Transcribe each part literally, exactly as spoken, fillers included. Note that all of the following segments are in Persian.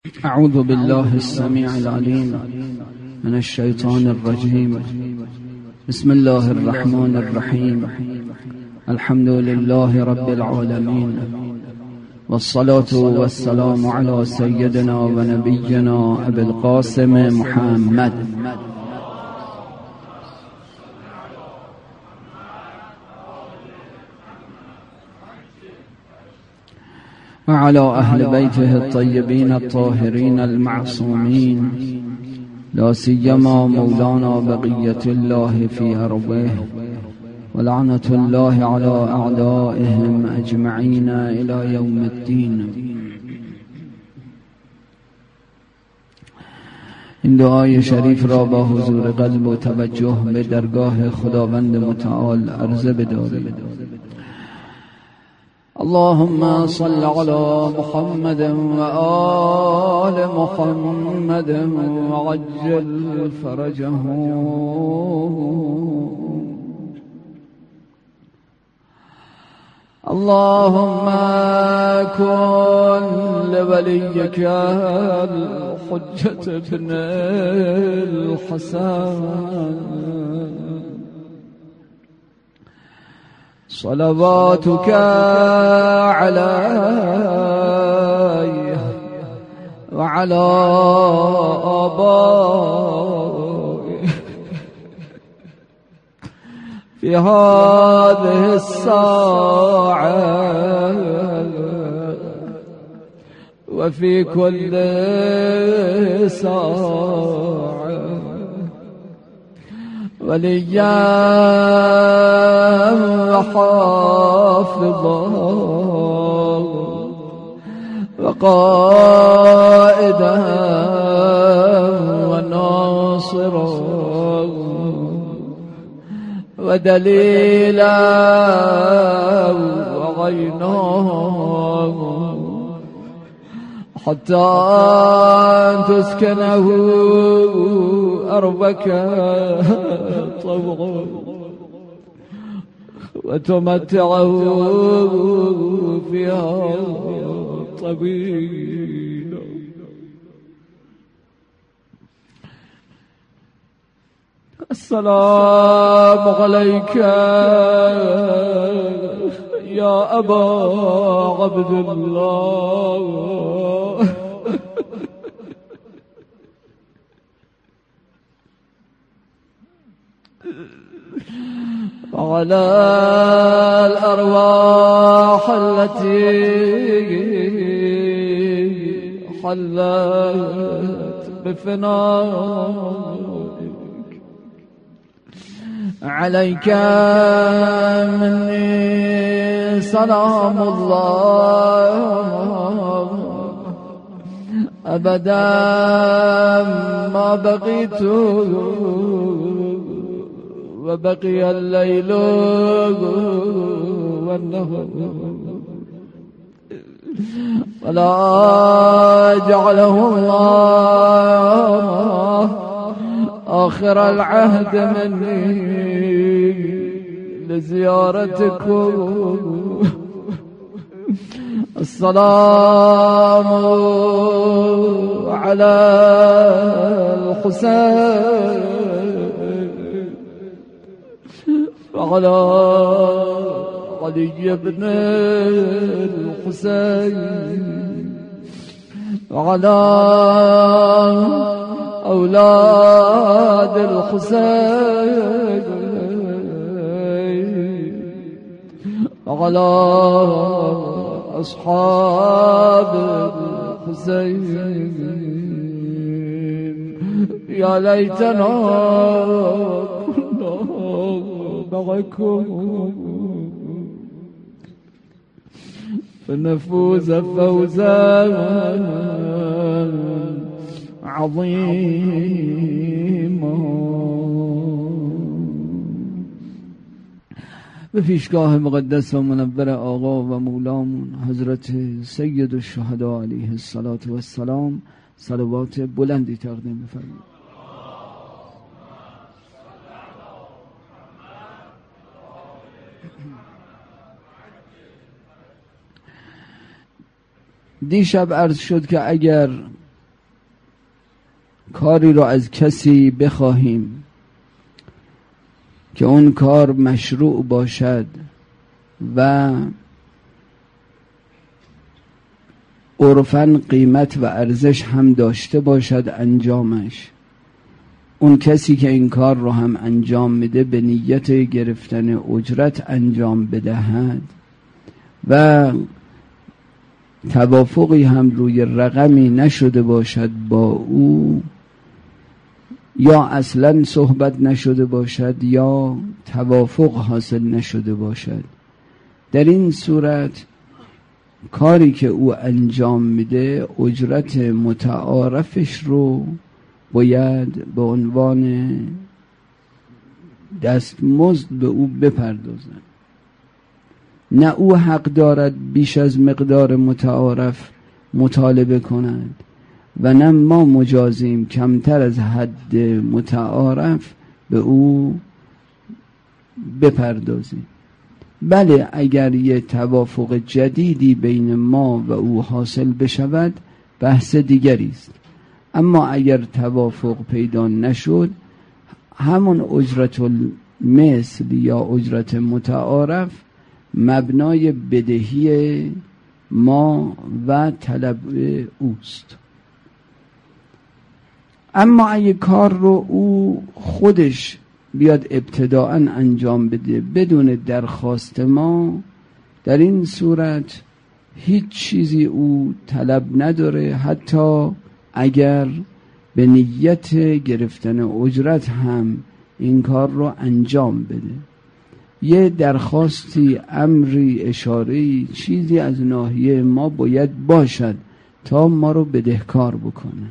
أعوذ بالله السميع العليم من الشيطان الرجيم. بسم الله الرحمن الرحيم. الحمد لله رب العالمين، والصلاة والسلام على سيدنا ونبينا أبي القاسم محمد وعلى أهل بيته الطيبين الطاهرين المعصومين، لا سيما مولانا بقية الله في أرضه، ولعنة الله على أعدائهم أجمعين إلى يوم الدين. این دعای شریف را با حضور قلب و توجه به درگاه خداوند متعال عرضه بدارید. اللهم صل على محمد وآل محمد وعجل فرجهم. اللهم كن لوليك الحجة بن الحسن صلواتك عليه وعلى آبائه في هذه الساعة وفي كل ساعة، وليا وحافظا وقائدا وناصرا ودليلا وعينا، حتى تسكنه أرضك طوعا وتمتعه فيها طويلا. السلام عليك يا أبا عبد الله، وعلى الأرواح التي حلت بفنائك. عليك مني سلام الله أبدا ما بقيت وبقي الليل والنهار، ولا جعله الله آخر العهد مني لزيارتكم. السلام على الحسين وعلى علي بن الحسين وعلى أولاد الحسين وعلى أصحاب الحسين. يا ليتنا كنا معكم فنفوز فوزا عظيما. به پیشگاه مقدس و منور آقا و مولامون حضرت سید الشهدا علیه الصلاة و السلام صلوات بلندی تقدیم بفرمایید. دیشب عرض شد که اگر کاری رو از کسی بخواهیم که اون کار مشروع باشد و عرفاً قیمت و ارزش هم داشته باشد انجامش، اون کسی که این کار رو هم انجام میده به نیت گرفتن اجرت انجام بدهد و توافقی هم روی رقمی نشده باشد با او، یا اصلا صحبت نشده باشد یا توافق حاصل نشده باشد، در این صورت کاری که او انجام میده اجرت متعارفش رو باید به عنوان دستمزد به او بپردازن. نه او حق دارد بیش از مقدار متعارف مطالبه کند و نه ما مجازیم کمتر از حد متعارف به او بپردازیم. بله اگر یه توافق جدیدی بین ما و او حاصل بشود بحث دیگری است، اما اگر توافق پیدا نشد همون اجرت المثل یا اجرت متعارف مبنای بدهی ما و طلب اوست. اما اگه کار رو او خودش بیاد ابتداءً انجام بده بدون درخواست ما، در این صورت هیچ چیزی او طلب نداره، حتی اگر به نیت گرفتن اجرت هم این کار رو انجام بده. یه درخواستی، امری، اشاره‌ای، چیزی از ناحیه ما باید باشد تا ما رو بدهکار بکنه.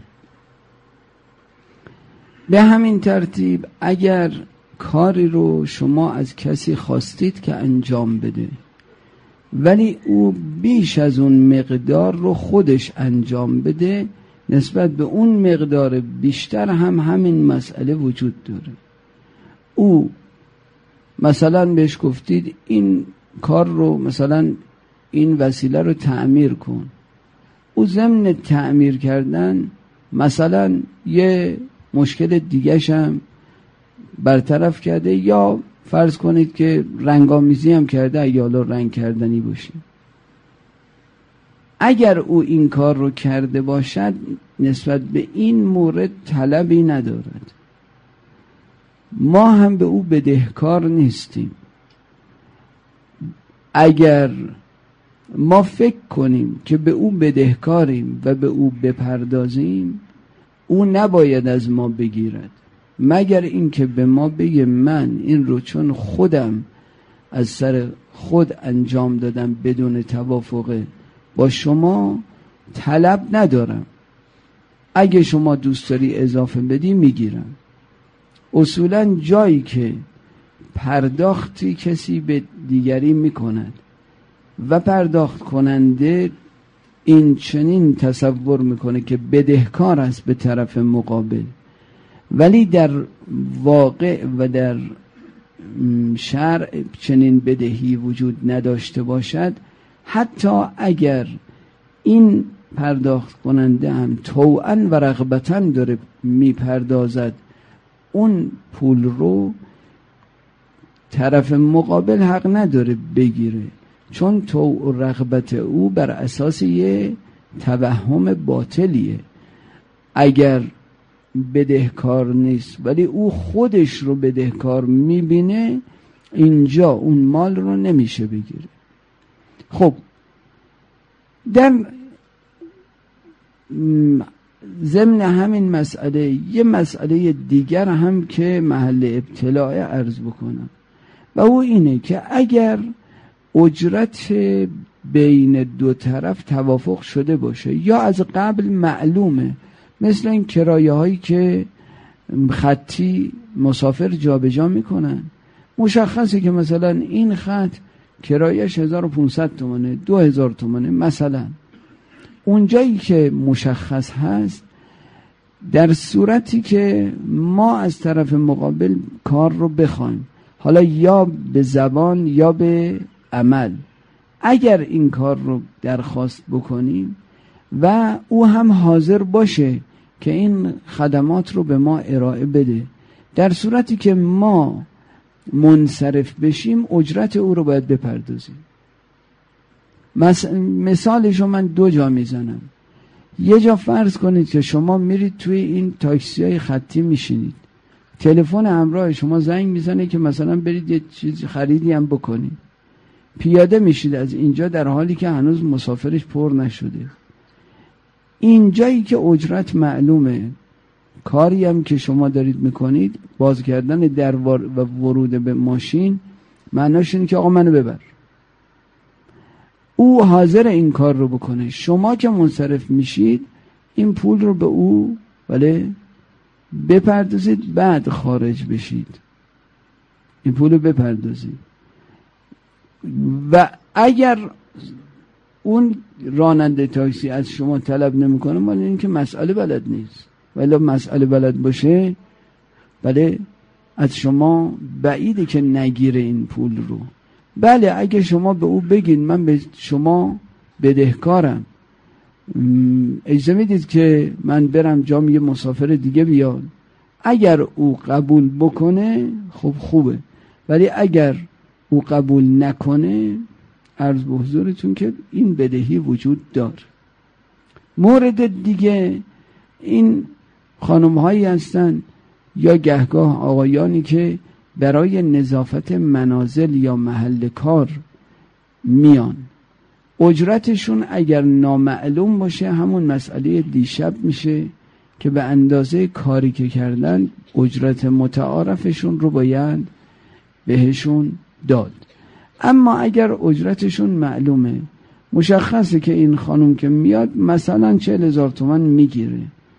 به همین ترتیب اگر کاری رو شما از کسی خواستید که انجام بده ولی او بیش از اون مقدار رو خودش انجام بده، نسبت به اون مقدار بیشتر هم همین مسئله وجود داره. او مثلا بهش گفتید این کار رو، مثلا این وسیله رو تعمیر کن، او ضمن تعمیر کردن مثلا یه مشکل دیگه‌ش هم برطرف کرده، یا فرض کنید که رنگامیزی هم کرده، ایالا رنگ کردنی باشه. اگر او این کار رو کرده باشد نسبت به این مورد طلبی ندارد، ما هم به او بدهکار نیستیم. اگر ما فکر کنیم که به او بدهکاریم و به او بپردازیم، او نباید از ما بگیرد، مگر اینکه به ما بگه من این رو چون خودم از سر خود انجام دادم بدون توافق با شما طلب ندارم، اگه شما دوست داری اضافه بدی میگیرم. اصولا جایی که پرداختی کسی به دیگری میکند و پرداخت کننده این چنین تصور میکنه که بدهکار است به طرف مقابل، ولی در واقع و در شرع چنین بدهی وجود نداشته باشد، حتی اگر این پرداخت کننده هم طوعاً و رغبتاً داره میپردازد اون پول رو، طرف مقابل حق نداره بگیره، چون طوع و رغبت او بر اساس یه توهم باطلیه. اگر بدهکار نیست ولی او خودش رو بدهکار میبینه، اینجا اون مال رو نمیشه بگیره. خب در ضمن همین مسئله یه مسئله دیگر هم که محل ابتلاع عرض بکنم و او اینه که اگر اجرت بین دو طرف توافق شده باشه یا از قبل معلومه، مثل این کرایه هایی که خطی مسافر جابجا میکنن، مشخصه که مثلا این خط کرایهش هزار و پانصد تومنه، دو هزار تومنه مثلا. اونجایی که مشخص هست، در صورتی که ما از طرف مقابل کار رو بخوایم، حالا یا به زبان یا به عمل، اگر این کار رو درخواست بکنیم و او هم حاضر باشه که این خدمات رو به ما ارائه بده. در صورتی که ما منصرف بشیم اجرت او رو باید بپردازیم. مثالش رو من دو جا میزنم. یه جا فرض کنید که شما میرید توی این تاکسی های خطی میشینید، تلفن همراه شما زنگ میزنه که مثلا برید یه چیز خریدی هم بکنید، پیاده میشید از اینجا در حالی که هنوز مسافرش پر نشده. اینجایی که اجرت معلومه، کاری هم که شما دارید میکنید، باز کردن در و ورود به ماشین، معناش اینه که آقا منو ببر. او حاضر این کار رو بکنه. شما که منصرف میشید این پول رو به او ولی بپردازید، بعد خارج بشید این پول رو بپردازید. و اگر اون راننده تاکسی از شما طلب نمیکنه، مال این که مسئله بلد نیست، ولی مسئله بلد باشه بله از شما بعیده که نگیره این پول رو. بله اگه شما به او بگید من به شما بدهکارم، اجازه میدید که من برم جام یه مسافر دیگه بیاد، اگر او قبول بکنه خب خوبه، ولی اگر او قبول نکنه عرض به حضورتون که این بدهی وجود داره. مورد دیگه این خانم هایی هستن یا گهگاه آقایانی که برای نظافت منازل یا محل کار میان، اجرتشون اگر نامعلوم باشه همون مسئله دیشب میشه که به اندازه کاری که کردن اجرت متعارفشون رو باید بهشون داد. اما اگر اجرتشون معلومه، مشخصه که این خانم که میاد مثلا چهل هزار تومان میگیره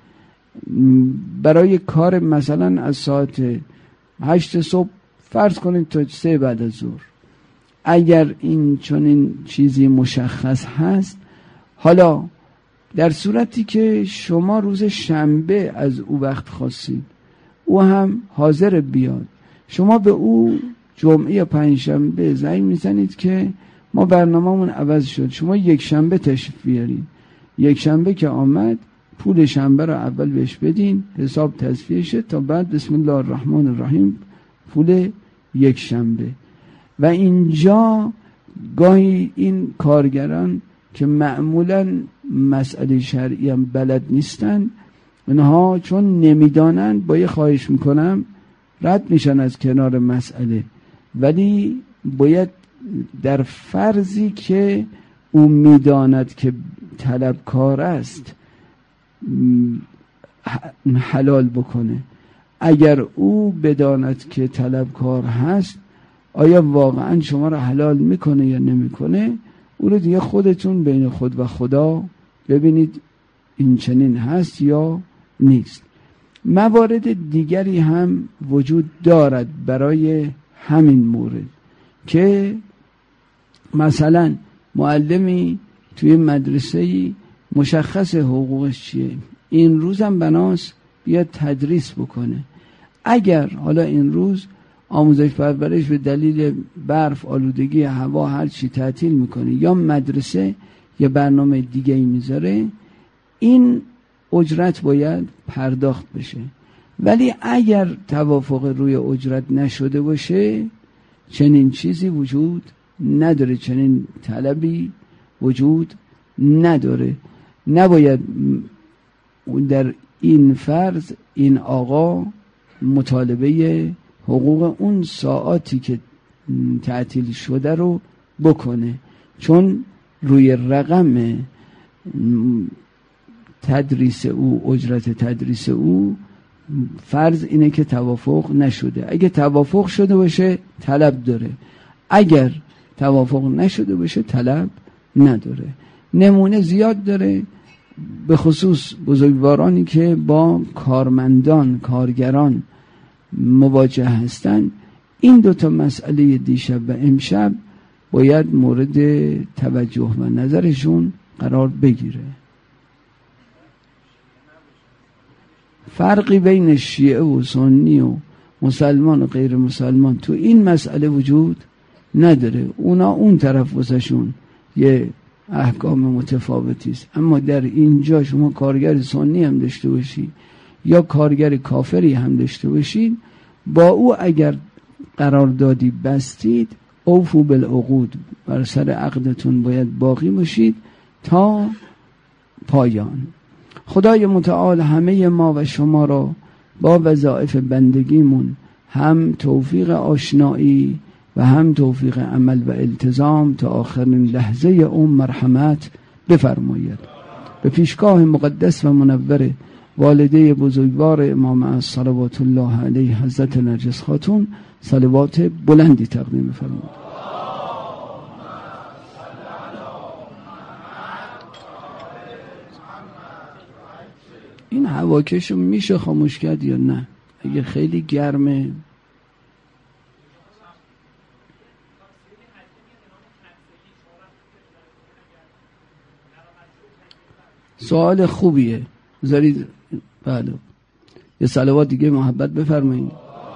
برای کار مثلا از ساعت هشت صبح فرض کنید تا سه بعد از ظهر، اگر این چنین چیزی مشخص هست، حالا در صورتی که شما روز شنبه از او وقت خواستید، او هم حاضر بیاد، شما به او جمعه یا پنج شنبه زنگ میزنید که ما برنامه‌مون عوض شد، شما یک شنبه تشریف بیارید. یک شنبه که آمد پول شنبه رو اول بهش بدین، حساب تصفیه شد، تا بعد بسم الله الرحمن الرحیم پول یک شنبه. و اینجا گاهی این کارگران که معمولاً مسئله شرعی هم بلد نیستن، اونها چون نمیدانن با یه خواهش میکنم رد میشن از کنار مسئله، ولی باید در فرضی که او میداند که طلبکار است حلال بکنه. اگر او بداند که طلبکار هست، آیا واقعا شما را حلال میکنه یا نمیکنه، او رو دیگه خودتون بین خود و خدا ببینید این چنین هست یا نیست. موارد دیگری هم وجود دارد برای همین مورد که مثلا معلمی توی مدرسه‌ای مشخص حقوقش چیه، این روزم بناس بیاد تدریس بکنه. اگر حالا این روز آموزش پرورش به دلیل برف، آلودگی هوا، هر چی تعطیل میکنه یا مدرسه یه برنامه دیگه ای میذاره، این اجرت باید پرداخت بشه. ولی اگر توافق روی اجرت نشده باشه، چنین چیزی وجود نداره، چنین طلبی وجود نداره. نباید در این فرض این آقا مطالبه حقوق اون ساعاتی که تعطیل شده رو بکنه، چون روی رقم تدریس او، اجرت تدریس او، فرض اینه که توافق نشده. اگه توافق شده باشه طلب داره، اگر توافق نشده باشه طلب نداره. نمونه زیاد داره، به خصوص بزرگوارانی که با کارمندان، کارگران مواجه هستن. این دوتا مسئله دیشب و امشب باید مورد توجه و نظرشون قرار بگیره. فرقی بین شیعه و سنی و مسلمان و غیر مسلمان تو این مسئله وجود نداره. اونا اون طرف واسهشون یه احکام متفاوتی است. اما در اینجا شما کارگر سنی هم داشته باشید یا کارگر کافری هم داشته باشید، با او اگر قراردادی بستید اوفو بالعقود، بر سر عقدتون باید باقی باشید تا پایان. خدای متعال همه ما و شما را با وظایف بندگیمون هم توفیق آشنایی و هم توفیق عمل و التزام تا آخرین لحظه اون مرحمت بفرماید. به پیشگاه مقدس و منور والده بزرگوار امام صلوات الله علیه حضرت نرجس خاتون صلوات بلندی تقدیم فرمایید. این هواکشو میشه خاموش کرد یا نه؟ اگه خیلی گرمه سوال خوبیه، بذارید بله یه صلوات دیگه محبت بفرمایید.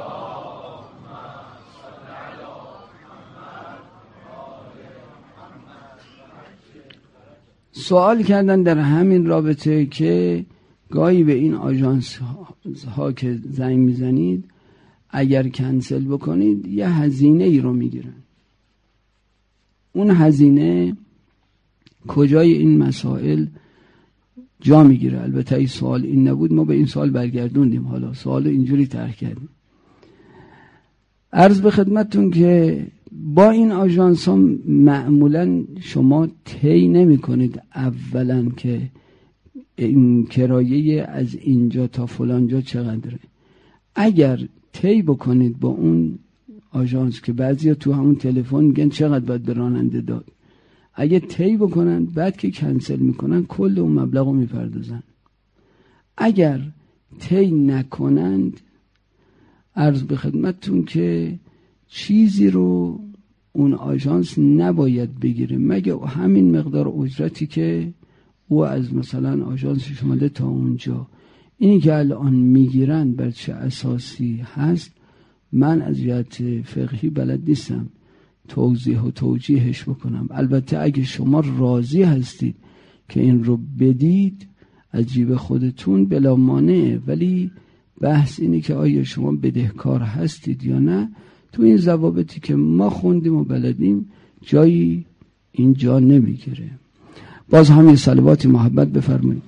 سوال کردن در همین رابطه که گاهی به این آژانس ها که زنگ میزنید اگر کنسل بکنید یه هزینه ای رو میگیرن. اون هزینه کجای این مسائل جا میگیره؟ البته این سوال این نبود، ما به این سوال برگردوندیم، حالا سوال اینجوری طرح کردیم. عرض به خدمتتون که با این آژانس ها معمولا شما طی نمی کنید اولا که این کرایه از اینجا تا فلانجا چقدره. اگر طی بکنید با اون آژانس که بعضیا تو همون تلفن میگن چقدر باید به راننده داد، اگه طی بکنن بعد که کنسل میکنن کل اون مبلغ رو میپردازن. اگر طی نکنند عرض به خدمتتون که چیزی رو اون آژانس نباید بگیره مگه همین مقدار اجرتی که او از مثلا آژانسش اومده تا اونجا. اینی که الان میگیرن بر چه اساسی هست من از جهت فقهی بلد نیستم توضیح و توجیهش بکنم. البته اگه شما راضی هستید که این رو بدید از جیب خودتون بلا مانعه، ولی بحث اینه که آیا شما بدهکار هستید یا نه. تو این ضوابطی که ما خوندیم و بلدیم جایی اینجا نمیگیره. باز همین صلوات محبت بفرمایید.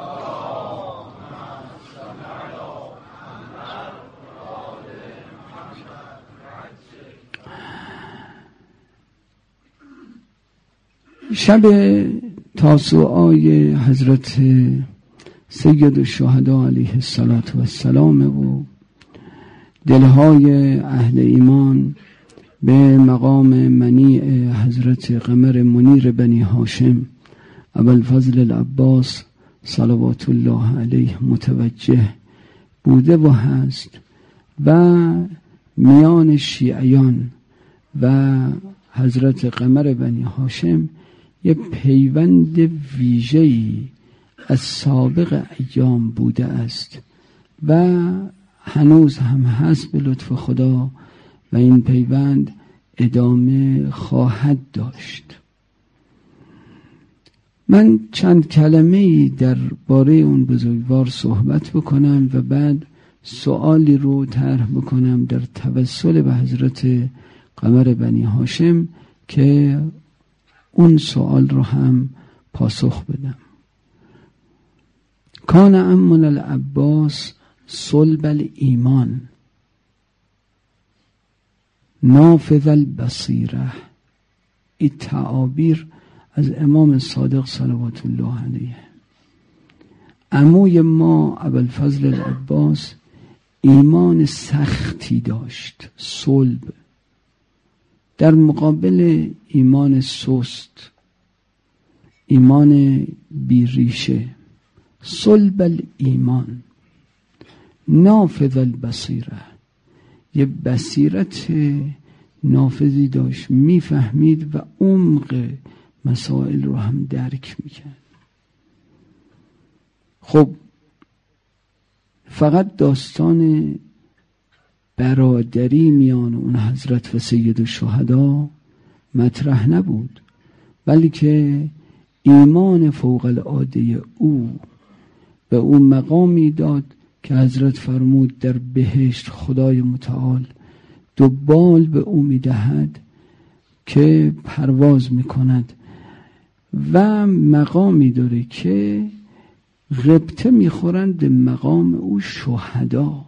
شب تاسوعای حضرت سید الشهدا علیه السلام و دلهای اهل ایمان به مقام منیع حضرت قمر منیر بنی هاشم ابوالفضل العباس صلوات الله علیه متوجه بوده و هست و میان شیعیان و حضرت قمر بنی هاشم یه پیوند ویژه‌ای از سابق ایام بوده است و هنوز هم هست به لطف خدا و این پیوند ادامه خواهد داشت. من چند کلمه‌ای در باره اون بزرگوار صحبت بکنم و بعد سوالی رو طرح بکنم در توسل به حضرت قمر بنی هاشم که اون سوال رو هم پاسخ بدم. کان عمنا العباس صلب الایمان نافذ البصیره. این تعابیر از امام صادق صلوات الله علیه. عموی ما ابوالفضل العباس ایمان سختی داشت، صلب، در مقابل ایمان سست، ایمان بیریشه. صلب الایمان نافذ البصیره، یه بصیرت نافذی داشت، میفهمید و عمق مسائل رو هم درک میکرد. خب فقط داستان برادری میان اون حضرت و سید الشهدا مطرح نبود، بلکه ایمان فوق العاده او به او مقامی داد که حضرت فرمود در بهشت خدای متعال دو بال به او میدهد که پرواز میکند و مقامی داره که غبطه میخورند به مقام او شهدا.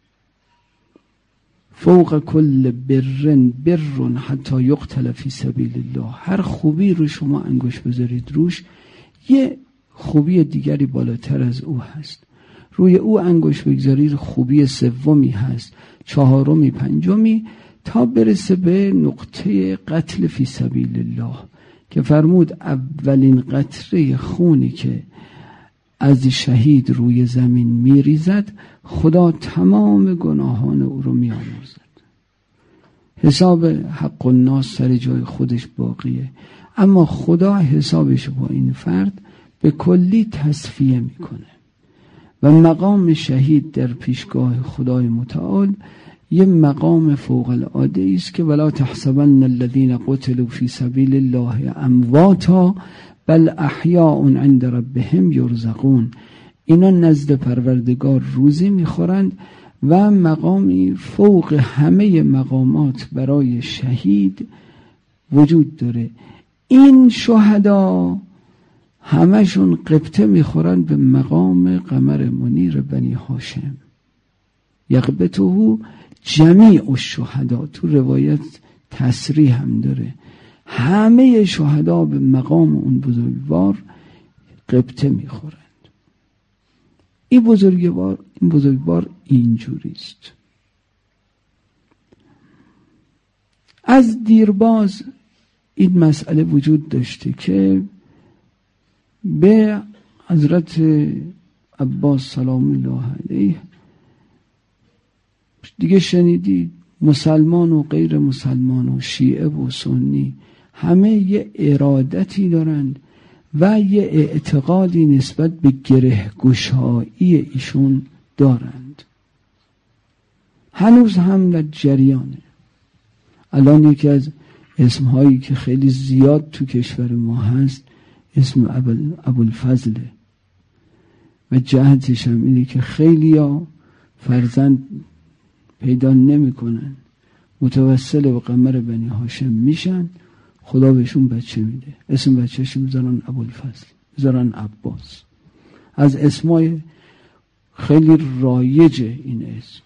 فوق کل برن برن حتی یقتل فی سبیل الله. هر خوبی رو شما انگوش بذارید روش، یه خوبی دیگری بالاتر از او هست. روی او انگوش بگذارید خوبی سومی هست، چهارمی، پنجمی، تا برسه به نقطه قتل فی سبیل الله که فرمود اولین قطره خونی که از شهید روی زمین میریزد خدا تمام گناهان او رو میامرزد. حساب حق الناس سر جای خودش باقیه، اما خدا حسابش با این فرد به کلی تصفیه میکنه و مقام شهید در پیشگاه خدای متعال یه مقام فوق العاده است که ولا تحسبن الذين قتلوا في سبيل الله امواتا بل احیاء عند ربهم یرزقون. اینا نزد پروردگار روزی میخورند و مقامی فوق همه مقامات برای شهید وجود داره. این شهدا همشون قبطه میخورند به مقام قمر منیر بنی هاشم. یقبطه جمیع الشهدا، تو روایت تصریح هم داره، همه شهدا به مقام اون بزرگوار قبطه میخورند. این بزرگوار این بزرگوار اینجوریست. از دیرباز این مسئله وجود داشته که به حضرت عباس سلام الله علیه دیگه شنیدید مسلمان و غیر مسلمان و شیعه و سنی همه یه ارادتی دارند و یه اعتقادی نسبت به گره گشایی ایشون دارند. هنوز هم در جریانه. الان یکی از اسمهایی که خیلی زیاد تو کشور ما هست اسم ابوالفضله و جهتش هم اینه که خیلی ها فرزند پیدا نمی کنن، متوسل به قمر بنی هاشم میشن، خدا بهشون بچه میده، اسم بچهش میذارن ابوالفضل، میذارن عباس. از اسمای خیلی رایجه این اسم.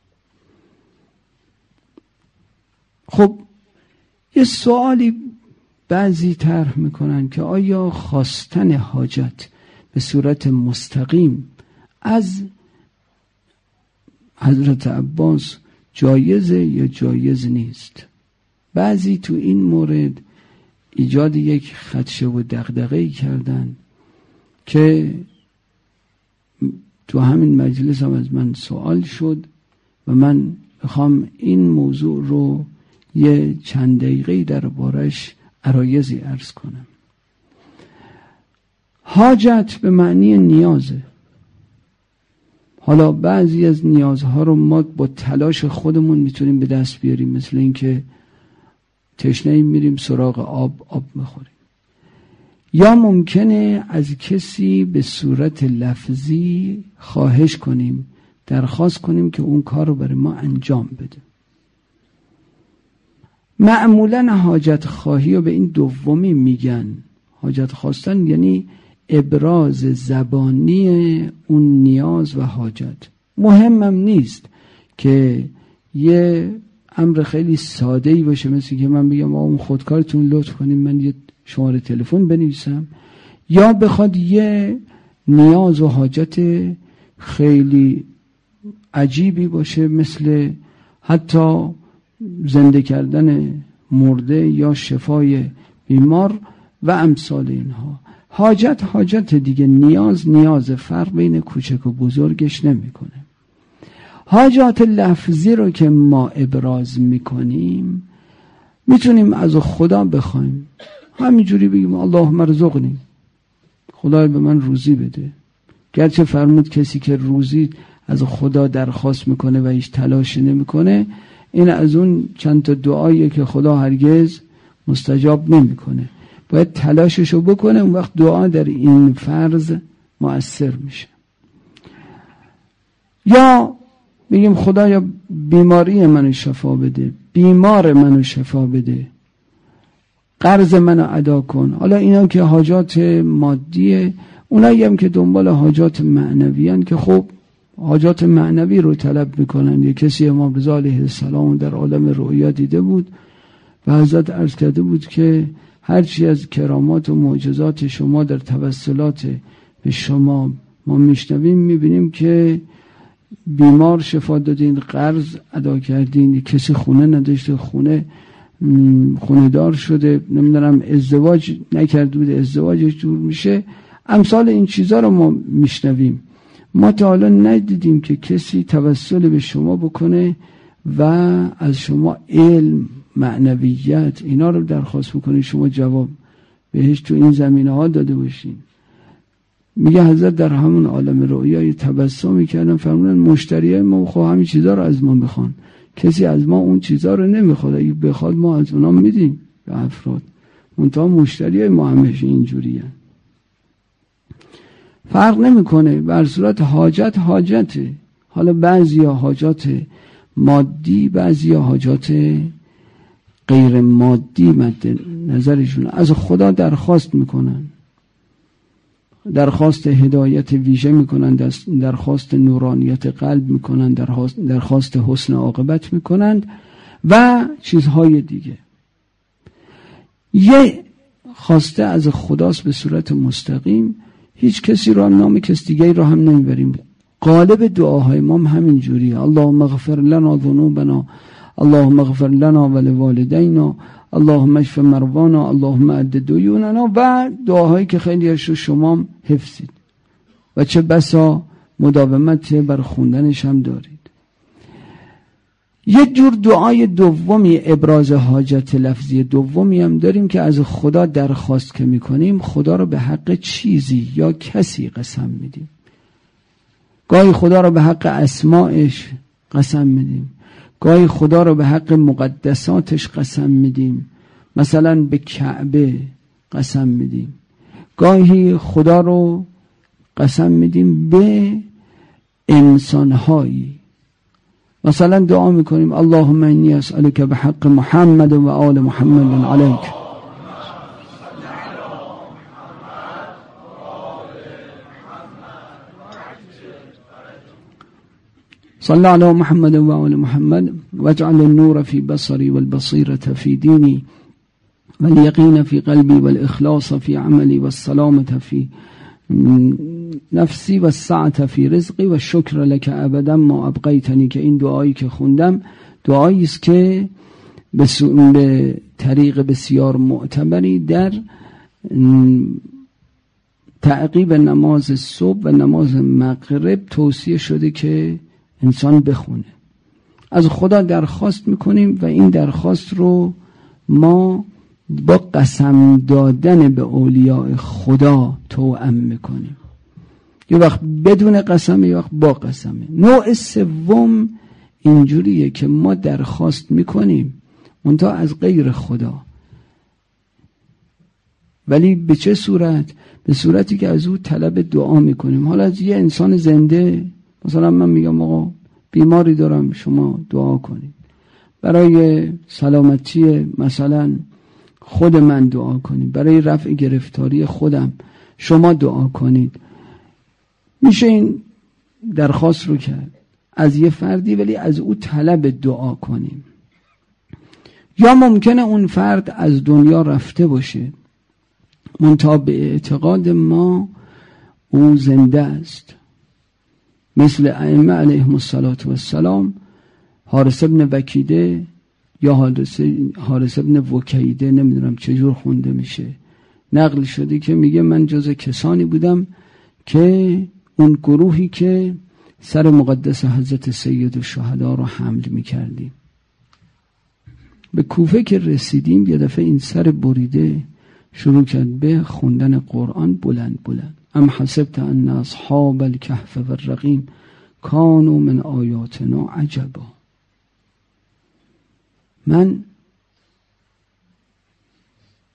خب یه سوالی بعضی طرح میکنن که آیا خواستن حاجت به صورت مستقیم از حضرت عباس جایزه یا جایز نیست؟ بعضی تو این مورد ایجاد یک خدشه و دغدغه‌ای کردن که تو همین مجلس هم از من سوال شد و من بخوام این موضوع رو یه چند دقیقه‌ای دربارش عرایضی عرض کنم. حاجت به معنی نیازه. حالا بعضی از نیازها رو ما با تلاش خودمون میتونیم به دست بیاریم، مثل این که تشنه میریم سراغ آب آب میخوریم، یا ممکنه از کسی به صورت لفظی خواهش کنیم، درخواست کنیم که اون کار رو برای ما انجام بده. معمولا حاجت خواهی رو به این دومی میگن. حاجت خواستن یعنی ابراز زبانی اون نیاز و حاجت. مهمم نیست که یه امر خیلی ساده‌ای باشه، مثل که من بگم آقا اون خودکارتون لطف کنیم من یه شماره تلفن بنویسم، یا بخواد یه نیاز و حاجت خیلی عجیبی باشه، مثل حتی زنده کردن مرده یا شفای بیمار و امثال اینها. حاجت حاجت دیگه، نیاز نیاز، فرق بین کوچک و بزرگش نمیکنه. حاجات لفظی رو که ما ابراز میکنیم میتونیم از خدا بخوایم، همینجوری بگیم اللهم ارزقنی، خدای به من روزی بده. گرچه فرمود کسی که روزی از خدا درخواست میکنه و هیچ تلاشی نمیکنه، این از اون چند تا دعاییه که خدا هرگز مستجاب نمیکنه. باید تلاششو بکنه، اون وقت دعا در این فرض مؤثر میشه. یا بگیم خدایا بیماری منو شفا بده، بیمار منو شفا بده، قرض منو ادا کن. حالا اینا که حاجات مادیه، اونایی هم که دنبال حاجات معنوی هن که خب حاجات معنوی رو طلب میکنن. یه کسی امام رضا علیه السلام در عالم رؤیا دیده بود و حضرت عرض کرده بود که هرچی از کرامات و معجزات شما در توسلات به شما ما میشنویم، میبینیم که بیمار شفا دادین، قرض ادا کردین، کسی خونه نداشته خونه خونه دار شده، نمیدونم ازدواج نکرده بود ازدواجش دور میشه. امثال این چیزا رو ما میشنویم. ما تا حالا ندیدیم که کسی توسل به شما بکنه و از شما علم، معنویت اینا رو درخواست بکنه، شما جواب بهش تو این زمینه ها داده باشین. میگه حضرت در همون عالم رؤیا تبسم میکردن، فرمودن مشتریای ما خب همین چیزا رو از ما میخوان، کسی از ما اون چیزا رو نمیخواد، اگه بخواد ما از اونا میدیم به افراد، منتها مشتریای ما همیشه اینجوریه. فرق نمیکنه، بر صورت حاجت حاجته. حالا بعضی ها حاجات مادی، بعضی ها حاجات غیر مادی مد نظرشون، از خدا درخواست میکنن، درخواست هدایت ویژه میکنن، درخواست نورانیت قلب میکنن، درخواست حسن عاقبت میکنند و چیزهای دیگه. یه خواسته از خداست به صورت مستقیم، هیچ کسی رو هم نام کس دیگه رو هم نمیبریم. غالب دعاهای ما هم همین جوریه. اللهم اغفر لنا ذنوبنا، اللهم اغفر لنا ولوالدینا، اللهم اشف مرضانا، اللهم عد دیوننا و دعاهایی که خیلی هاشو شما حفظید و چه بسا مداومت بر خوندنش هم دارید. یک جور دعای دومی، ابراز حاجت لفظی دومی هم داریم که از خدا درخواست که میکنیم، خدا رو به حق چیزی یا کسی قسم میدیم. گاهی خدا رو به حق اسمائش قسم میدیم، گاهی خدا رو به حق مقدساتش قسم میدیم، مثلا به کعبه قسم میدیم، گاهی خدا رو قسم میدیم به انسانهایی، مثلا دعا میکنیم اللهم انی اسألک بحق محمد و آل محمد علیک. صلی علی محمد و آل محمد واجعل النور في بصري والبصيرة في ديني واليقين في قلبي والإخلاص في عملي والسلامة في نفسی و سعت فی رزقی و شکر لک ابدا ما ابقیتنی. که این دعایی که خوندم دعایی است که به, به طریق بسیار معتبری در تعقیب نماز صبح و نماز مغرب توصیه شده که انسان بخونه. از خدا درخواست میکنیم و این درخواست رو ما با قسم دادن به اولیاء خدا توأم میکنیم. یه وقت بدون قسمه، یه وقت با قسمه. نوع سوم اینجوریه که ما درخواست میکنیم منتها از غیر خدا، ولی به چه صورت؟ به صورتی که از او طلب دعا میکنیم. حالا از یه انسان زنده، مثلا من میگم آقا بیماری دارم شما دعا کنید، برای سلامتی مثلا خود من دعا کنید، برای رفع گرفتاری خودم شما دعا کنید. میشه این درخواست رو کرد از یه فردی، ولی از او طلب دعا کنیم. یا ممکنه اون فرد از دنیا رفته باشه منتها به اعتقاد ما او زنده است، مثل ائمه علیهم السلام، حارث ابن وکیده یا حارث ابن وکیده، نمیدونم چجور خونده میشه، نقل شده که میگه من جز کسانی بودم که اون گروهی که سر مقدس حضرت سید الشهدا رو حمل میکردیم. به کوفه که رسیدیم یه دفعه این سر بریده شروع کرد به خوندن قرآن بلند بلند. ام حسبت ان اصحاب الکهف والرقیم کانوا من آیاتنا عجبا. من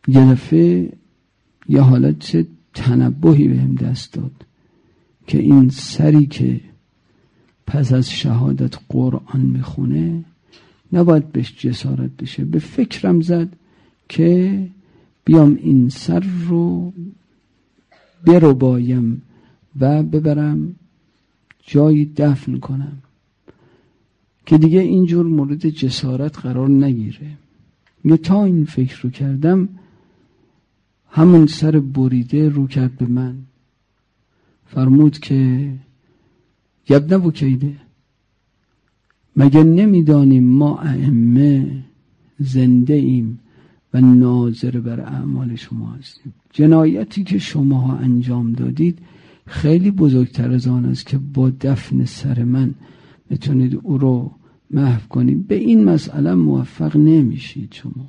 یه دفعه یه حالت تنبهی بهم دست داد که این سری که پس از شهادت قرآن میخونه نباید بهش جسارت بشه. به فکرم زد که بیام این سر رو برو بایم و ببرم جایی دفن کنم که دیگه اینجور مورد جسارت قرار نگیره. یه تا این فکر رو کردم همون سر بریده رو کرد به من، فرمود که یبن بکیده، مگه نمیدانیم ما ائمه زنده ایم و ناظر بر اعمال شما هستیم. جنایتی که شماها انجام دادید خیلی بزرگتر از آن است که با دفن سر من بتونید او رو محو کنید. به این مسئله موفق نمیشید شما.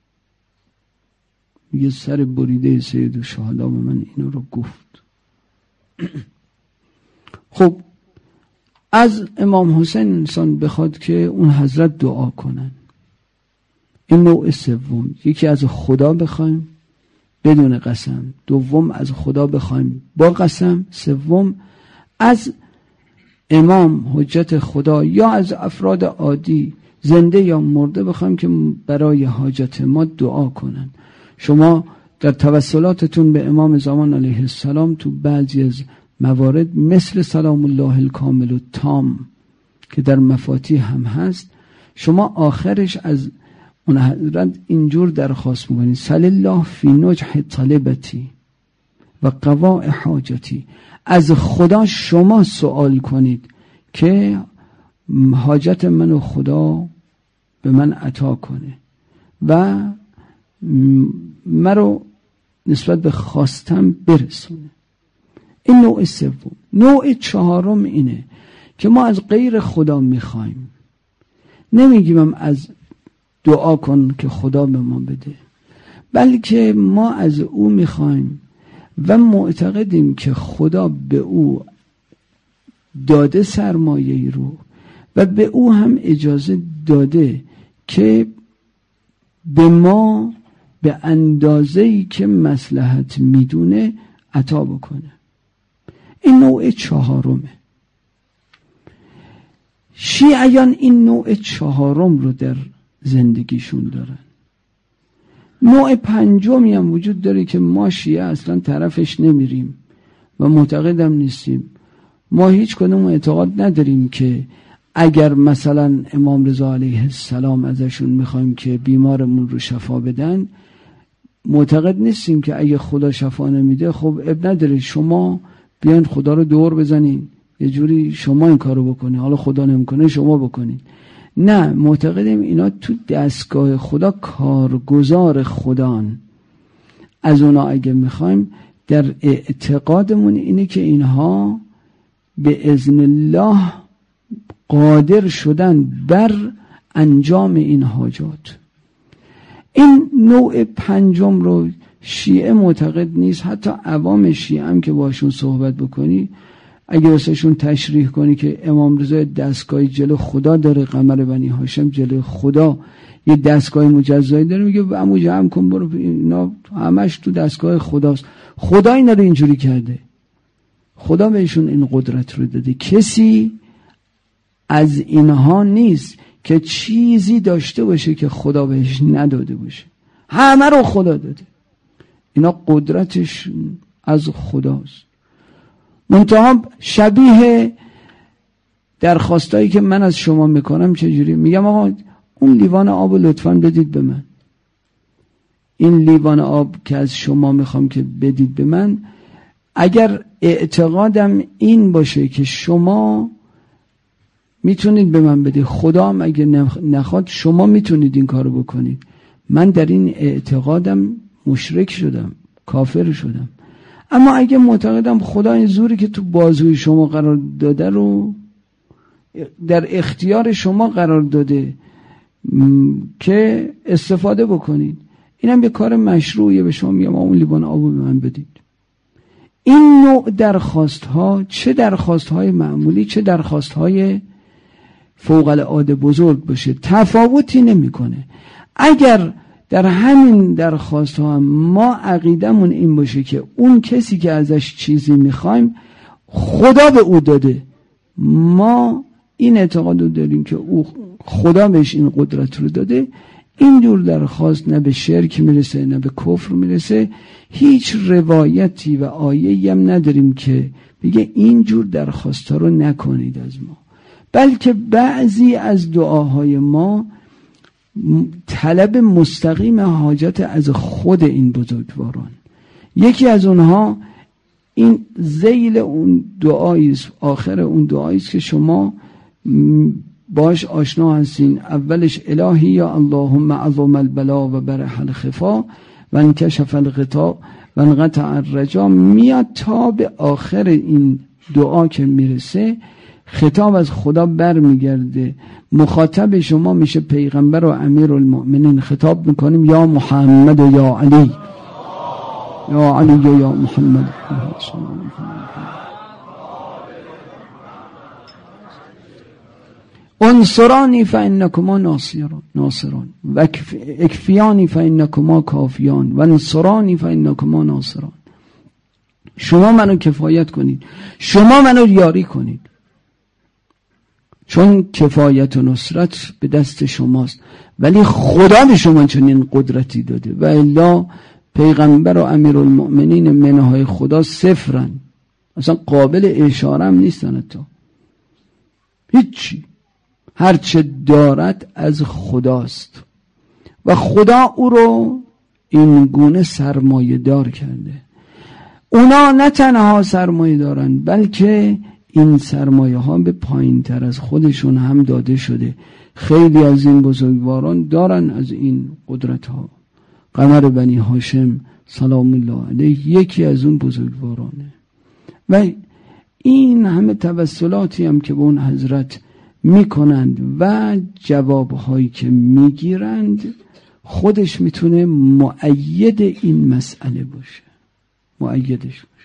یه سر بریده سید الشهدا به من اینو رو گفت. خب از امام حسین انسان بخواد که اون حضرت دعا کنن، این نوع سوم. یکی از خدا بخوایم بدون قسم، دوم از خدا بخوایم با قسم، سوم از امام حجت خدا یا از افراد عادی زنده یا مرده بخوایم که برای حاجت ما دعا کنن. شما در توسلاتتون به امام زمان علیه السلام تو بعضی از موارد مثل سلام الله الکامل و تام که در مفاتیح هم هست، شما آخرش از اون حضرت اینجور درخواست میکنید: سل الله فی نجح طلبتی و قواء حاجتی. از خدا شما سوال کنید که حاجت منو خدا به من عطا کنه و مرا نسبت به خواستم برسونه. این نوع سوم. نوع چهارم اینه که ما از غیر خدا میخوایم، نمیگیم از دعا کن که خدا به ما بده، بلکه ما از او میخوایم و معتقدیم که خدا به او داده سرمایه‌ای رو و به او هم اجازه داده که به ما به اندازه‌ای که مصلحت میدونه عطا بکنه. این نوع چهارمه. شیعیان این نوع چهارم رو در زندگیشون دارن. نوع پنجمی هم وجود داره که ما شیعه اصلا طرفش نمیریم و معتقدم نیستیم. ما هیچ کدوم اعتقاد نداریم که اگر مثلا امام رضا علیه السلام ازشون میخوایم که بیمارمون رو شفا بدن، معتقد نیستیم که اگه خدا شفا نمیده خب اب نداره شما بیان خدا رو دور بزنین، یه جوری شما این کارو بکنین، حالا خدا نمیکنه شما بکنین. نه، معتقدیم اینا تو دستگاه خدا کارگزار خدان. از اونا اگه میخوایم، در اعتقادمون اینه که اینها به اذن الله قادر شدن بر انجام این حاجات. این نوع پنجم رو شیعه معتقد نیست. حتی عوام شیعه هم که باشون صحبت بکنی، اگه واسهشون تشریح کنی که امام رضا دستگاه جلو خدا داره، قمر بنی هاشم جلو خدا یه دستگاه مجزایی داره، میگه عمو جمع کن برو، اینا همش تو دستگاه خداست. خدا اینا رو اینجوری کرده، خدا بهشون این قدرت رو داده. کسی از اینها نیست که چیزی داشته باشه که خدا بهش نداده باشه، همه رو خدا داده. اینا قدرتش از خداست. منتها شبیه درخواستایی که من از شما میکنم چجوری؟ میگم آقا اون لیوان آب لطفاً بدید به من. این لیوان آب که از شما میخوام که بدید به من، اگر اعتقادم این باشه که شما میتونید به من بدید، خدا هم اگه نخواد شما میتونید این کارو بکنید، من در این اعتقادم مشرک شدم، کافر شدم. اما اگه معتقدم خدا این زوری که تو بازوی شما قرار داده رو در اختیار شما قرار داده که استفاده بکنید، اینم یه کار مشروعیه، به شما میگم اون لیوان آب به من بدید. این نوع درخواست ها، چه درخواست های معمولی چه درخواست های فوق العاده بزرگ باشه، تفاوتی نمیکنه. اگر در همین درخواست ها هم ما عقیدمون این باشه که اون کسی که ازش چیزی میخوایم خدا به او داده. ما این اعتقاد رو داریم که او خدا بهش این قدرت رو داده. این جور درخواست نه به شرک میرسه نه به کفر میرسه. هیچ روایتی و آیه‌ای هم نداریم که بگه این جور درخواست ها رو نکنید از ما، بلکه بعضی از دعاهای ما طلب مستقیم حاجت از خود این بزرگواران. یکی از اونها این ذیل اون دعایی است، آخر اون دعایی است که شما باش آشنا هستین. اولش الهی یا اللهم عظم البلا و برح الخفا و انکشف الغطاء و انقطع الرجا، میاد تا به آخر این دعا که میرسه خطاب از خدا بر میگرده، مخاطب شما میشه پیغمبر و امیر المؤمنین. خطاب میکنیم یا محمد و یا علی، یا علی و یا محمد. انصرانی فانکما ناصرون ناصرون و اکفیانی فانکما کافیان و انصرانی فانکما ناصرون. شما منو کفایت کنید، شما منو یاری کنید، چون کفایت و نصرت به دست شماست، ولی خدا به شما چنین قدرتی داده و الا پیغمبر و امیر المؤمنین منهای خدا صفرن، اصلا قابل اشاره هم نیستن، حتی هیچی. هرچه دارد از خداست و خدا او رو این گونه سرمایه دار کرده. اونا نه تنها سرمایه دارن، بلکه این سرمایه ها به پایین تر از خودشون هم داده شده. خیلی از این بزرگواران دارن از این قدرت ها. قمر بنی هاشم سلام الله علیه یکی از اون بزرگوارانه و این همه توسلاتی هم که به اون حضرت میکنند و جوابهایی که میگیرند خودش میتونه مؤید این مسئله باشه، مؤیدش باشه.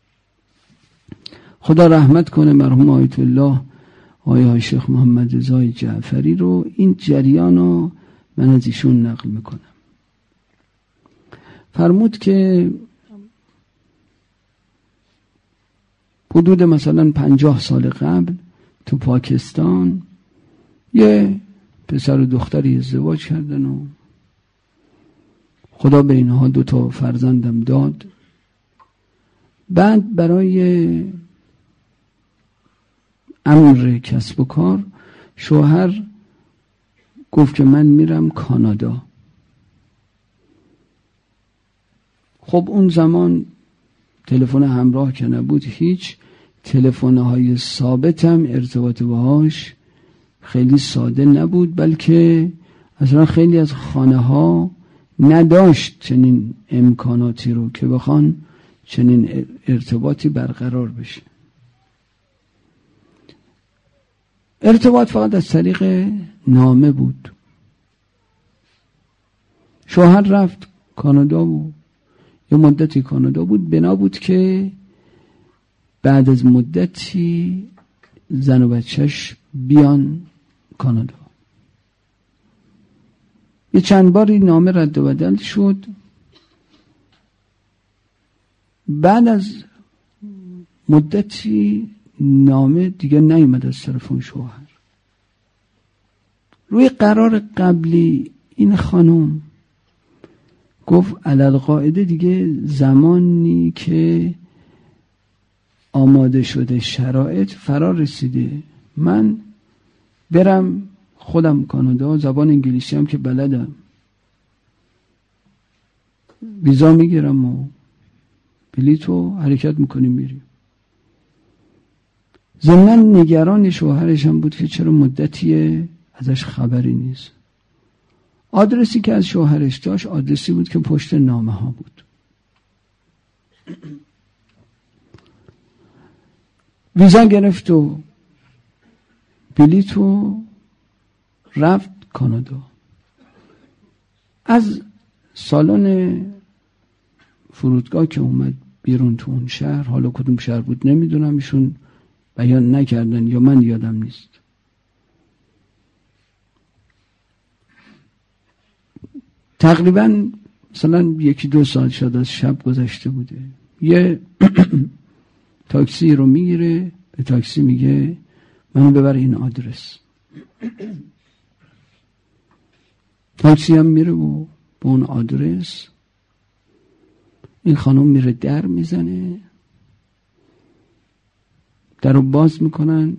خدا رحمت کنه مرحوم آیت الله آیه های شیخ محمد رضای جعفری رو. این جریان رو من از ایشون نقل میکنم. فرمود که حدود مثلا پنجاه سال قبل تو پاکستان یه پسر و دختری ازدواج کردن و خدا به اینها دو تا فرزندم داد. بعد برای امر کسب و کار شوهر گفت که من میرم کانادا. خب اون زمان تلفن همراه که نبود، هیچ تلفن‌های ثابت هم ارتباط باهاش خیلی ساده نبود، بلکه اصلا خیلی از خانه ها نداشت چنین امکاناتی رو که بخوان چنین ارتباطی برقرار بشه. ارتباط فقط از طریق نامه بود. شوهر رفت کانادا بود، یه مدتی کانادا بود، بنا بود که بعد از مدتی زن و بچهش بیان کانادا. یه چند باری نامه رد و بدل شد. بعد از مدتی نامه دیگه نیامد از طرف اون شوهر. روی قرار قبلی این خانم گفت علل قاعده دیگه زمانی که آماده شده شرایط فرا رسیده من برم خودم کانادا، زبان انگلیسی هم که بلدم، ویزا میگیرم و بلیطو حرکت میکنیم میریم. ضمن نگران شوهرش هم بود که چرا مدتیه ازش خبری نیست. آدرسی که از شوهرش داشت آدرسی بود که پشت نامه ها بود. ویزا گرفت و بلیطو رفت کانادا. از سالن فرودگاه که اومد بیرون تو اون شهر، حالا کدوم شهر بود نمیدونم، ایشون بیان نکردن یا من یادم نیست، تقریبا مثلا یکی دو ساعت شد از شب گذشته بوده. یه تاکسی رو میگیره، به تاکسی میگه منو ببر این آدرس. تاکسی هم میره و به اون آدرس این خانم میره در میزنه، در رو باز میکنن.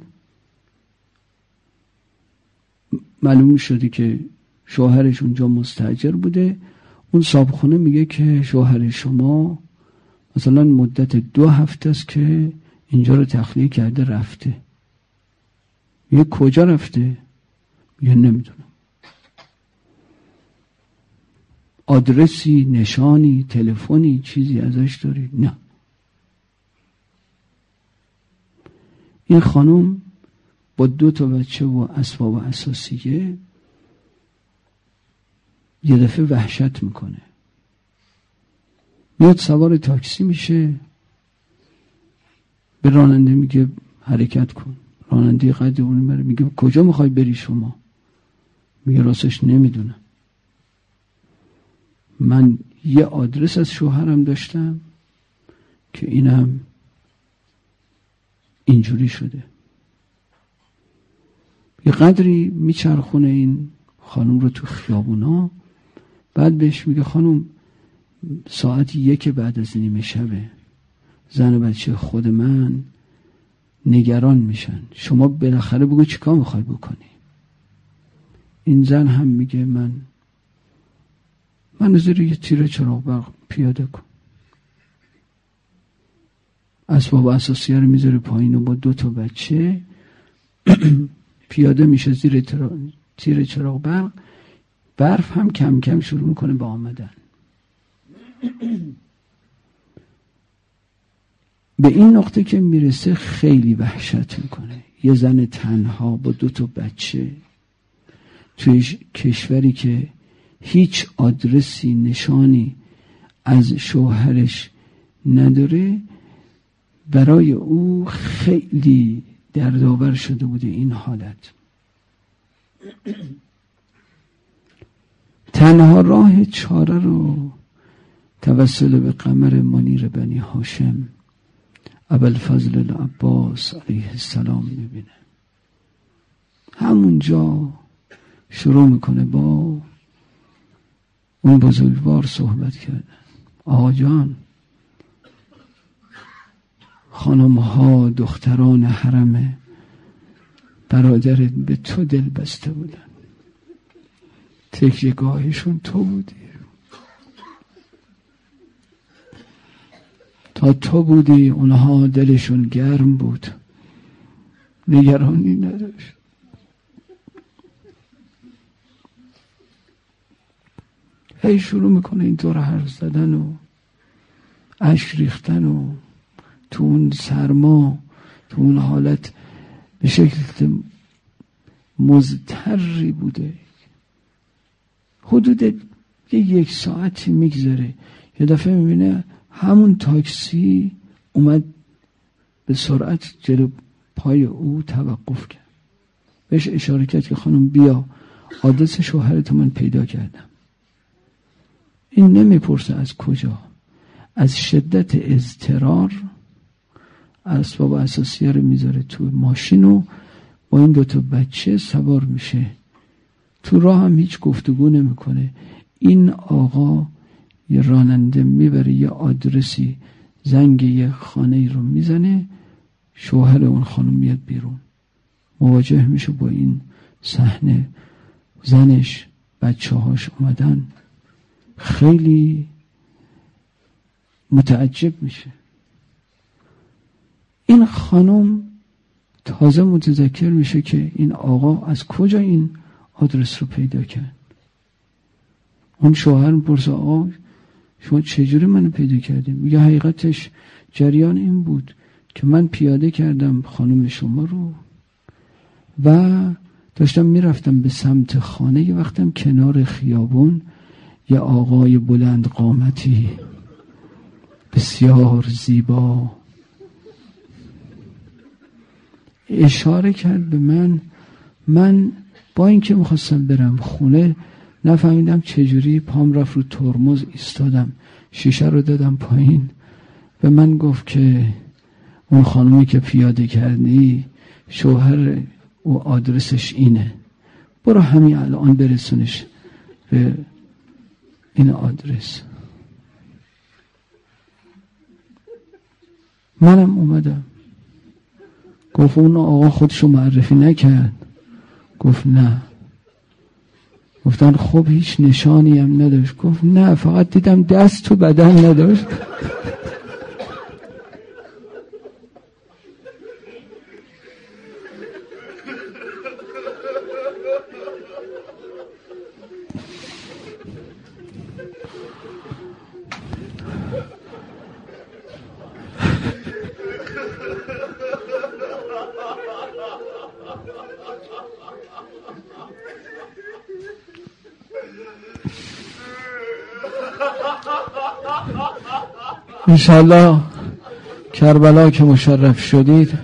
معلوم شده که شوهرش اونجا مستاجر بوده. اون صاحبخونه میگه که شوهر شما مثلا مدت دو هفته است که اینجا رو تخلیه کرده رفته. میگه کجا رفته؟ میگه نمیدونم. آدرسی، نشانی، تلفنی، چیزی ازش داری؟ نه. این خانم با دو تا بچه و اسباب اساسیه یه دفعه وحشت میکنه. میاد سوار تاکسی میشه، به راننده میگه حرکت کن. راننده قد اون بره، میگه کجا میخوای بری شما؟ میگه راستش نمیدونم، من یه آدرس از شوهرم داشتم که اینم اینجوری شده. یه قدری میچرخونه این خانم رو تو خیابونا. بعد بهش میگه خانم ساعت یک بعد از نیمه شبه، زن و بچه خود من نگران میشن، شما بالاخره بگو چیکار میخوای بکنی؟ این زن هم میگه من من زیر یه تیر چراغ برق پیاده کن. اسباب اساسیه رو میذاره پایین و با دو تا بچه پیاده میشه زیر تیر چراغ برق. برف هم کم کم شروع میکنه به آمدن. به این نقطه که میرسه خیلی وحشت میکنه. یه زن تنها با دو تا بچه توی کشوری که هیچ آدرسی، نشانی از شوهرش نداره، برای او خیلی دردآور شده بوده این حالت. تنها راه چاره رو توسل به قمر منیر بنی هاشم ابوالفضل العباس علیه السلام میبینه. همونجا شروع میکنه با اون بزرگوار صحبت کردن. آقا جان، خانم ها دختران حرم برادرت به تو دل بسته بودن، تکیه‌گاهشون تو بودی، تا تو بودی اونها دلشون گرم بود، نگرانی نداشت. هی شروع میکنه اینطور حرف زدن و اشک ریختن و تو اون سرما، تو اون حالت به شکل مضطری بوده. حدود یک ساعتی میگذره، یه دفعه میبینه همون تاکسی اومد به سرعت جلو پای او توقف کرد. بهش اشاره کرد که خانم بیا، آدرس شوهرت من پیدا کردم. این نمیپرسه از کجا، از شدت اضطرار اسباب اساسیه رو میذاره تو ماشین و با این دوتا بچه سوار میشه. تو راه هم هیچ گفتگو نمیکنه. این آقا یه راننده میبره یه آدرسی، زنگ یه خانه رو میزنه، شوهر اون خانم میاد بیرون، مواجه میشه با این صحنه. زنش، بچه هاش اومدن، خیلی متعجب میشه. این خانم تازه متذکر میشه که این آقا از کجا این آدرس رو پیدا کرد. اون شوهر میپرسه آقا شما چجوری منو پیدا کردیم؟ میگه حقیقتش جریان این بود که من پیاده کردم خانم شما رو و داشتم میرفتم به سمت خانه. یه وقتم کنار خیابون یه آقای بلند قامتی بسیار زیبا اشاره کرد به من. من با اینکه میخواستم برم خونه نفهمیدم چجوری پام رفت رو ترمز، ایستادم، شیشه رو دادم پایین. به من گفت که اون خانومی که پیاده کردی شوهر او آدرسش اینه، برو همین الان برسونش به این آدرس. منم اومدم. گفت اون آقا خودشو معرفی نکرد؟ گفت نه. گفتن خب هیچ نشانی هم نداشت؟ گفت نه، فقط دیدم دست تو بدن نداشت. انشاءالله کربلا که مشرف شدید،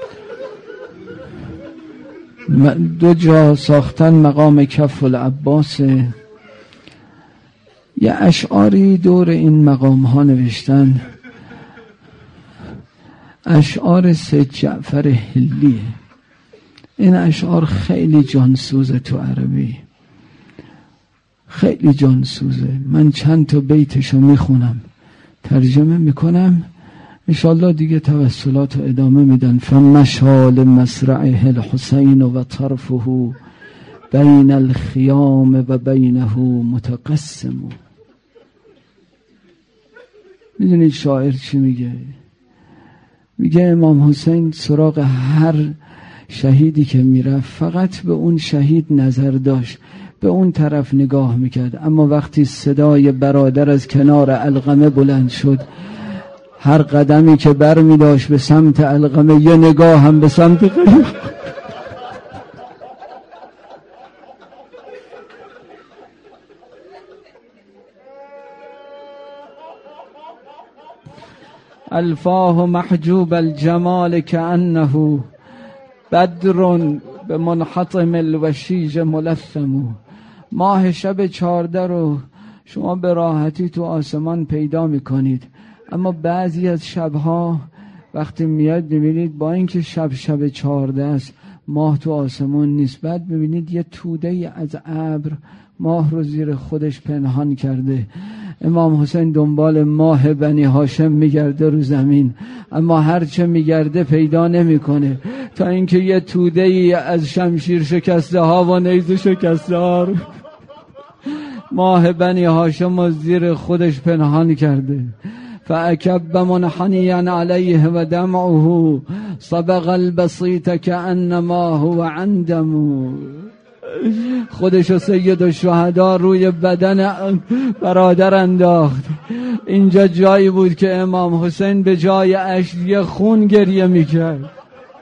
دو جا ساختن مقام کف العباس، یه اشعاری دور این مقام ها نوشتن، اشعار سید جعفر هلیه. این اشعار خیلی جانسوزه تو عربی، خیلی جانسوزه. من چند تا بیتشو میخونم، ترجمه میکنم، انشالله دیگه توسلات رو ادامه میدن. فمشال مسرعه الحسین و طرفه بین الخیام و بینه متقسم. میدونید شاعر چی میگه؟ میگه امام حسین سراغ هر شهیدی که میرفت فقط به اون شهید نظر داشت، به اون طرف نگاه میکرد، اما وقتی صدای برادر از کنار علقمه بلند شد، هر قدمی که بر میداشت به سمت علقمه یه نگاه هم به سمت قلب. الفاه محجوب الجمال كأنه بدر به منحطم الوشیج ملثم. ماه شب چارده رو شما به راحتی تو آسمان پیدا میکنید، اما بعضی از شبها وقتی میاد ببینید با اینکه شب شب چارده است ماه تو آسمان نیست، بعد ببینید یه توده از ابر ماه رو زیر خودش پنهان کرده. امام حسین دنبال ماه بنی هاشم میگرده رو زمین، اما هرچه میگرده پیدا نمیکنه، تا اینکه یه توده ای از شمشیر شکسته ها و نیزه شکسته ها ماه بنی هاشم رو زیر خودش پنهان کرده. فأکب منحنیا علیه و دمعه صبغ البسیط کأنما هو عندم. خودشو سید الشهدا روی بدن برادر انداخت. اینجا جایی بود که امام حسین به جای اشک خون گریه میکرد.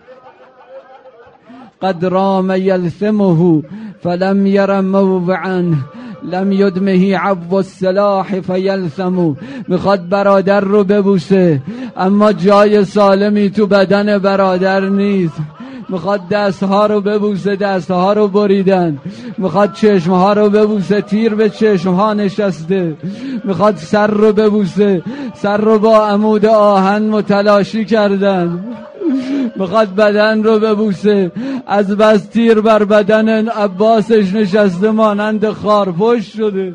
قد رام یلثمه فلم یر موضعا لم یدمه عبو السلاح فیلثم. میخواد برادر رو ببوسه اما جای سالمی تو بدن برادر نیست. میخواد دستها رو ببوسه، دستها رو بریدن. میخواد چشمها رو ببوسه، تیر به چشمها نشسته. میخواد سر رو ببوسه، سر رو با عمود آهن متلاشی کردن. میخواد بدن رو ببوسه، از بس تیر بر بدن عباسش نشسته مانند خارپشت شده.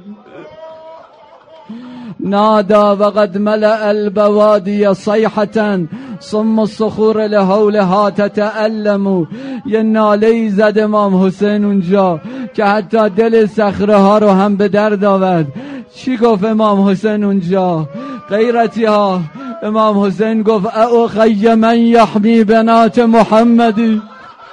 نادا وقد ملأ البوادی صیحة ثم الصخور لحولها تتألم. یه ناله‌ای زد امام حسین اونجا که حتی دل صخره ها رو هم به درد آورد. چی گفت امام حسین اونجا؟ غیرتی ها امام حسین گفت اخی من یحمی بنات محمدی،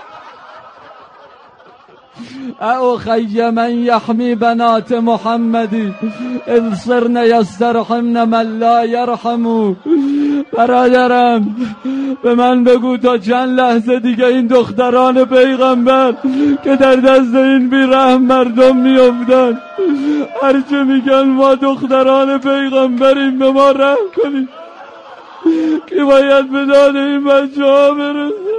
اخی من یحمی بنات محمدی اذ صرن یسترحمن من لا یرحمو. برادرم به من بگو تا چند لحظه دیگه این دختران پیغمبر که در دست این بیرحم مردم میافتن، هرچه میگن ما دختران پیغمبریم به ما رحم کنید که باید به داد این بچه ها برسه.